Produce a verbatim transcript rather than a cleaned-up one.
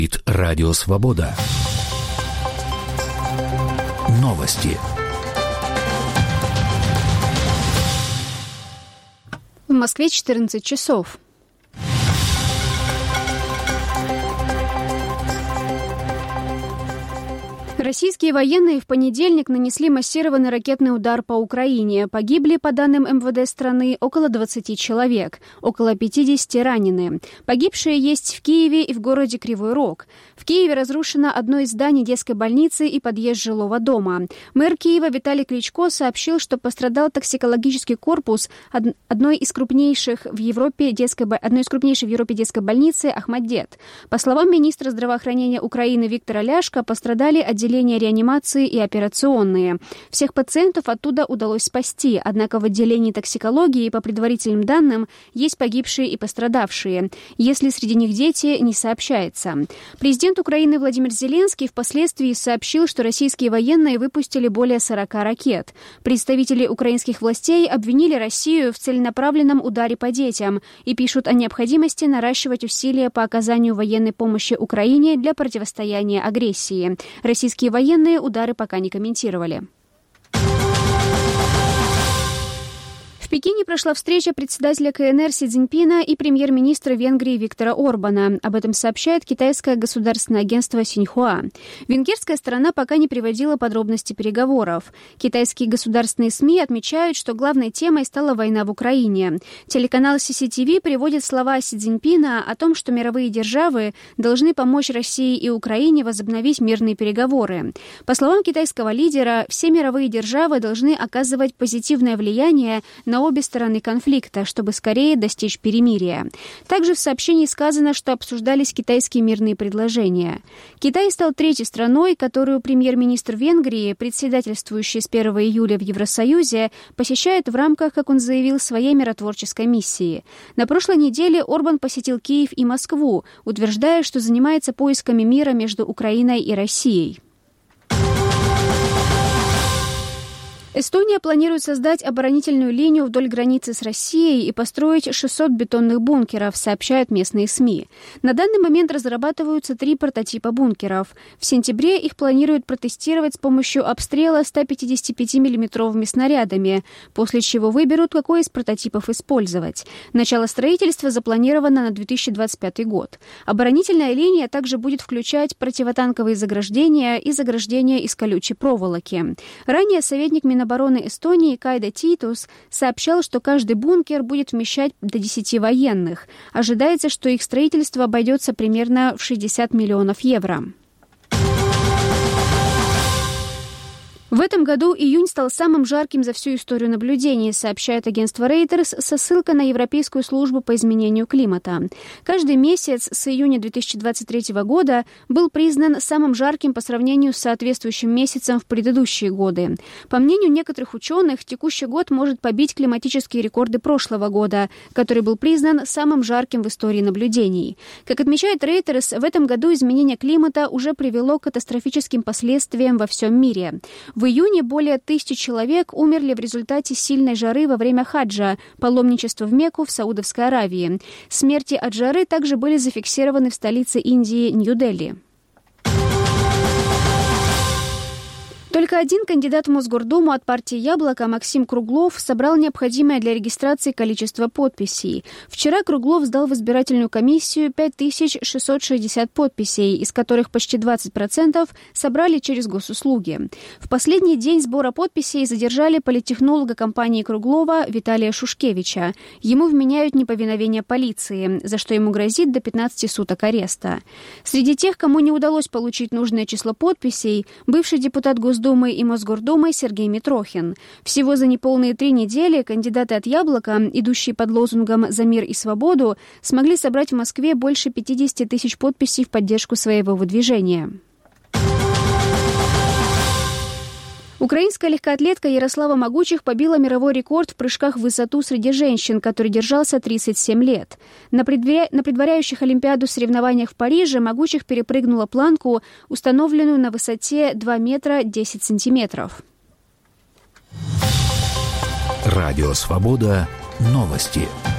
Радио Свобода. Новости. В Москве четырнадцать часов. Российские военные в понедельник нанесли массированный ракетный удар по Украине. Погибли, по данным эм вэ дэ страны, около двадцати человек, около пятидесяти ранены. Погибшие есть в Киеве и в городе Кривой Рог. В Киеве разрушено одно из зданий детской больницы и подъезд жилого дома. Мэр Киева Виталий Кличко сообщил, что пострадал токсикологический корпус одной из крупнейших в Европе детской, одной из крупнейших в Европе детской больницы «Ахмаддет». По словам министра здравоохранения Украины Виктора Ляшко, пострадали отделения реанимации и операционные. Всех пациентов оттуда удалось спасти, однако в отделении токсикологии, по предварительным данным, есть погибшие и пострадавшие. Если среди них дети, не сообщается. Президент Украины Владимир Зеленский впоследствии сообщил, что российские военные выпустили более сорока ракет. Представители украинских властей обвинили Россию в целенаправленном ударе по детям и пишут о необходимости наращивать усилия по оказанию военной помощи Украине для противостояния агрессии. Российские военные удары пока не комментировали. В Пекине прошла встреча председателя ка эн эр Си Цзиньпина и премьер-министра Венгрии Виктора Орбана. Об этом сообщает китайское государственное агентство Синьхуа. Венгерская сторона пока не приводила подробности переговоров. Китайские государственные СМИ отмечают, что главной темой стала война в Украине. Телеканал си си ти ви приводит слова Си Цзиньпина о том, что мировые державы должны помочь России и Украине возобновить мирные переговоры. По словам китайского лидера, все мировые державы должны оказывать позитивное влияние на обе стороны конфликта, чтобы скорее достичь перемирия. Также в сообщении сказано, что обсуждались китайские мирные предложения. Китай стал третьей страной, которую премьер-министр Венгрии, председательствующий с первого июля в Евросоюзе, посещает в рамках, как он заявил, своей миротворческой миссии. На прошлой неделе Орбан посетил Киев и Москву, утверждая, что занимается поисками мира между Украиной и Россией. Эстония планирует создать оборонительную линию вдоль границы с Россией и построить шестьсот бетонных бункеров, сообщают местные СМИ. На данный момент разрабатываются три прототипа бункеров. В сентябре их планируют протестировать с помощью обстрела сто пятьдесят пять миллиметровыми снарядами, после чего выберут, какой из прототипов использовать. Начало строительства запланировано на две тысячи двадцать пятый год. Оборонительная линия также будет включать противотанковые заграждения и заграждения из колючей проволоки. Ранее советник Минобороны обороны Эстонии Кайда Титус сообщал, что каждый бункер будет вмещать до десяти военных. Ожидается, что их строительство обойдется примерно в шестьдесят миллионов евро. В этом году июнь стал самым жарким за всю историю наблюдений, сообщает агентство Reuters со ссылкой на Европейскую службу по изменению климата. Каждый месяц с июня две тысячи двадцать третьего года был признан самым жарким по сравнению с соответствующим месяцем в предыдущие годы. По мнению некоторых ученых, текущий год может побить климатические рекорды прошлого года, который был признан самым жарким в истории наблюдений. Как отмечает Reuters, в этом году изменение климата уже привело к катастрофическим последствиям во всем мире. В июне более тысячи человек умерли в результате сильной жары во время хаджа, паломничества в Мекку в Саудовской Аравии. Смерти от жары также были зафиксированы в столице Индии Нью-Дели. Только один кандидат в Мосгордуму от партии «Яблоко» Максим Круглов собрал необходимое для регистрации количество подписей. Вчера Круглов сдал в избирательную комиссию пять тысяч шестьсот шестьдесят подписей, из которых почти двадцать процентов собрали через госуслуги. В последний день сбора подписей задержали политтехнолога компании Круглова Виталия Шушкевича. Ему вменяют неповиновение полиции, за что ему грозит до пятнадцати суток ареста. Среди тех, кому не удалось получить нужное число подписей, бывший депутат Госдумы Думы и Мосгордумы Сергей Митрохин. Всего за неполные три недели кандидаты от «Яблока», идущие под лозунгом «За мир и свободу», смогли собрать в Москве больше пятидесяти тысяч подписей в поддержку своего выдвижения. Украинская легкоатлетка Ярослава Могучих побила мировой рекорд в прыжках в высоту среди женщин, который держался тридцать семь лет. На, предваря... на предваряющих Олимпиаду соревнованиях в Париже Могучих перепрыгнула планку, установленную на высоте два метра десять сантиметров. Радио «Свобода». Новости.